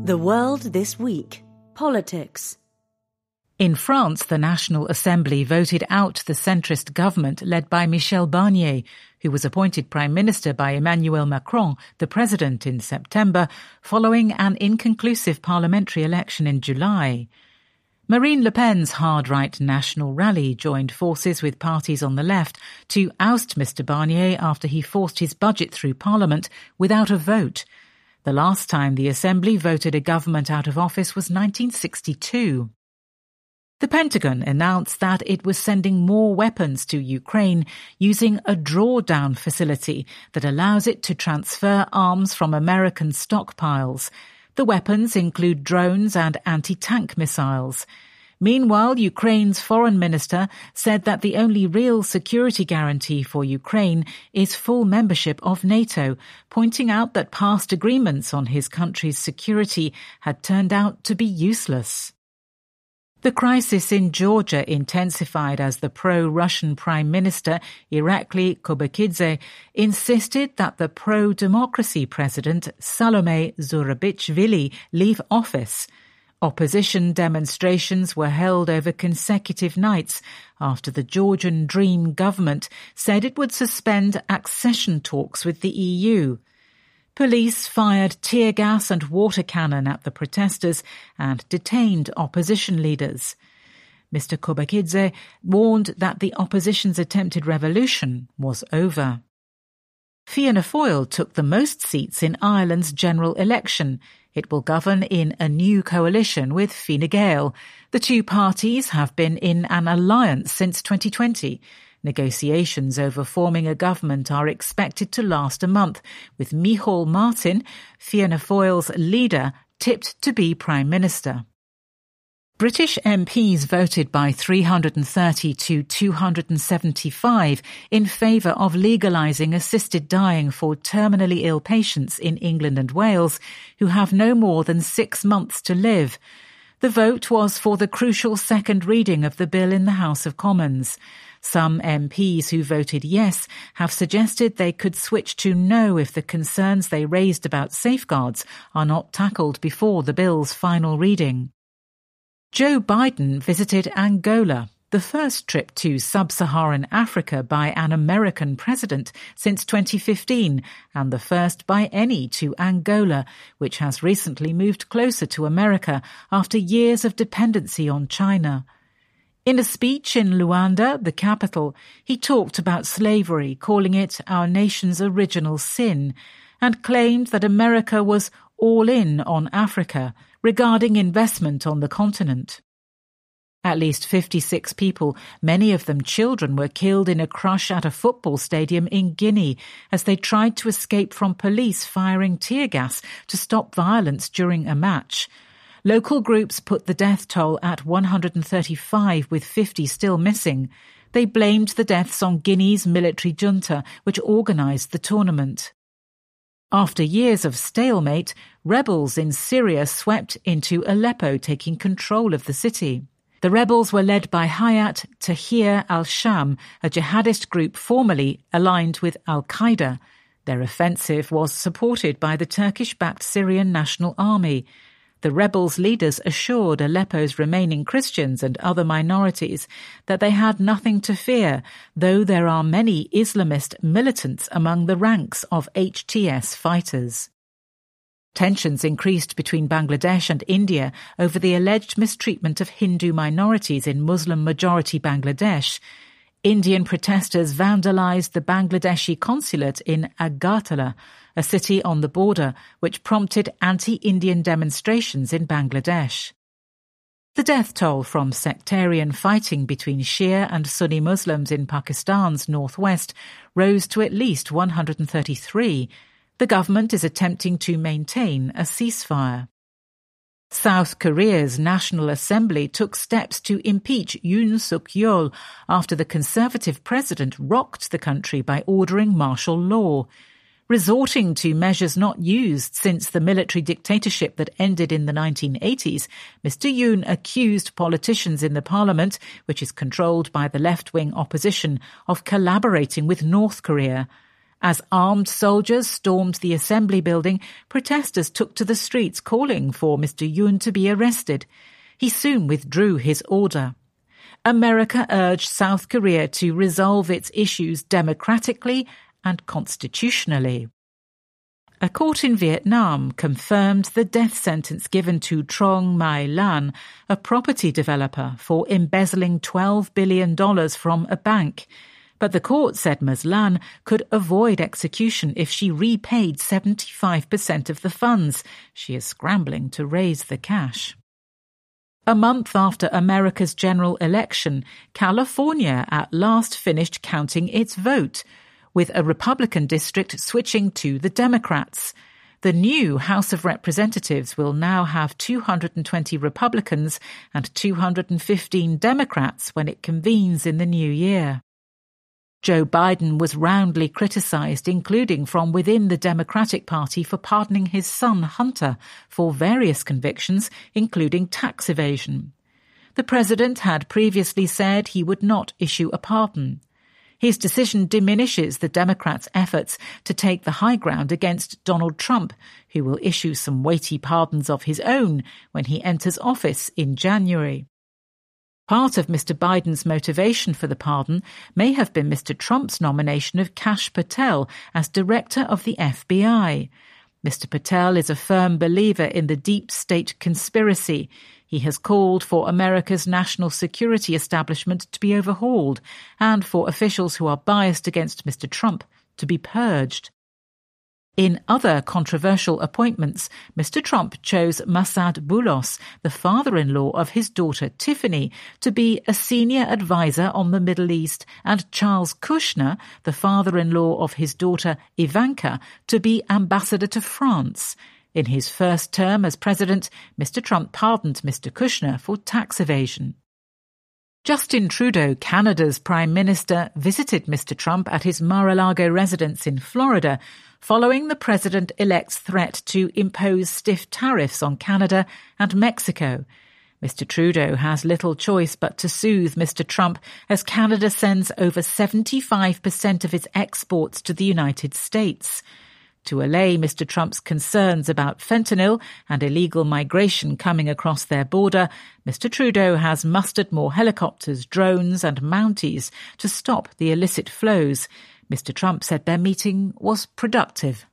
The World This Week. Politics. In France, the National Assembly voted out the centrist government led by Michel Barnier, who was appointed Prime Minister by Emmanuel Macron, the President, in September, following an inconclusive parliamentary election in July. Marine Le Pen's hard-right National Rally joined forces with parties on the left to oust Mr Barnier after he forced his budget through Parliament without a vote. The last time the Assembly voted a government out of office was 1962. The Pentagon announced that it was sending more weapons to Ukraine using a drawdown facility that allows it to transfer arms from American stockpiles. The weapons include drones and anti-tank missiles. Meanwhile, Ukraine's foreign minister said that the only real security guarantee for Ukraine is full membership of NATO, pointing out that past agreements on his country's security had turned out to be useless. The crisis in Georgia intensified as the pro-Russian Prime Minister, Irakli Kobakidze, insisted that the pro-democracy president, Salome Zurabichvili, leave office. Opposition demonstrations were held over consecutive nights after the Georgian Dream government said it would suspend accession talks with the EU. Police fired tear gas and water cannon at the protesters and detained opposition leaders. Mr Kobakidze warned that the opposition's attempted revolution was over. Fianna Fáil took the most seats in Ireland's general election. It will govern in a new coalition with Fine Gael. The two parties have been in an alliance since 2020. Negotiations over forming a government are expected to last a month, with Micheál Martin, Fianna Fáil's leader, tipped to be Prime Minister. British MPs voted by 330 to 275 in favour of legalising assisted dying for terminally ill patients in England and Wales who have no more than 6 months to live. The vote was for the crucial second reading of the bill in the House of Commons. Some MPs who voted yes have suggested they could switch to no if the concerns they raised about safeguards are not tackled before the bill's final reading. Joe Biden visited Angola, the first trip to sub-Saharan Africa by an American president since 2015, and the first by any to Angola, which has recently moved closer to America after years of dependency on China. In a speech in Luanda, the capital, he talked about slavery, calling it our nation's original sin, and claimed that America was all in on Africa, regarding investment on the continent. At least 56 people, many of them children, were killed in a crush at a football stadium in Guinea as they tried to escape from police firing tear gas to stop violence during a match. Local groups put the death toll at 135, with 50 still missing. They blamed the deaths on Guinea's military junta, which organised the tournament. After years of stalemate, rebels in Syria swept into Aleppo, taking control of the city. The rebels were led by Hayat Tahrir al-Sham, a jihadist group formerly aligned with al-Qaeda. Their offensive was supported by the Turkish-backed Syrian National Army. The rebels' leaders assured Aleppo's remaining Christians and other minorities that they had nothing to fear, though there are many Islamist militants among the ranks of HTS fighters. Tensions increased between Bangladesh and India over the alleged mistreatment of Hindu minorities in Muslim-majority Bangladesh. Indian protesters vandalized the Bangladeshi consulate in Agartala, a city on the border, which prompted anti-Indian demonstrations in Bangladesh. The death toll from sectarian fighting between Shia and Sunni Muslims in Pakistan's northwest rose to at least 133. The government is attempting to maintain a ceasefire. South Korea's National Assembly took steps to impeach Yoon Suk-yeol after the conservative president rocked the country by ordering martial law. Resorting to measures not used since the military dictatorship that ended in the 1980s, Mr. Yoon accused politicians in the parliament, which is controlled by the left-wing opposition, of collaborating with North Korea. As armed soldiers stormed the Assembly building, protesters took to the streets calling for Mr. Yoon to be arrested. He soon withdrew his order. America urged South Korea to resolve its issues democratically and constitutionally. A court in Vietnam confirmed the death sentence given to Trong Mai Lan, a property developer, for embezzling $12 billion from a bank. But the court said Ms. Lan could avoid execution if she repaid 75% of the funds. She is scrambling to raise the cash. A month after America's general election, California at last finished counting its vote, with a Republican district switching to the Democrats. The new House of Representatives will now have 220 Republicans and 215 Democrats when it convenes in the new year. Joe Biden was roundly criticized, including from within the Democratic Party, for pardoning his son Hunter for various convictions, including tax evasion. The president had previously said he would not issue a pardon. His decision diminishes the Democrats' efforts to take the high ground against Donald Trump, who will issue some weighty pardons of his own when he enters office in January. Part of Mr. Biden's motivation for the pardon may have been Mr. Trump's nomination of Kash Patel as director of the FBI. Mr. Patel is a firm believer in the deep state conspiracy. He has called for America's national security establishment to be overhauled and for officials who are biased against Mr. Trump to be purged. In other controversial appointments, Mr. Trump chose Massad Boulos, the father-in-law of his daughter Tiffany, to be a senior advisor on the Middle East, and Charles Kushner, the father-in-law of his daughter Ivanka, to be ambassador to France. In his first term as president, Mr. Trump pardoned Mr. Kushner for tax evasion. Justin Trudeau, Canada's Prime Minister, visited Mr. Trump at his Mar-a-Lago residence in Florida, following the president-elect's threat to impose stiff tariffs on Canada and Mexico. Mr. Trudeau has little choice but to soothe Mr. Trump as Canada sends over 75% of its exports to the United States. To allay Mr. Trump's concerns about fentanyl and illegal migration coming across their border, Mr. Trudeau has mustered more helicopters, drones and Mounties to stop the illicit flows. Mr. Trump said their meeting was productive.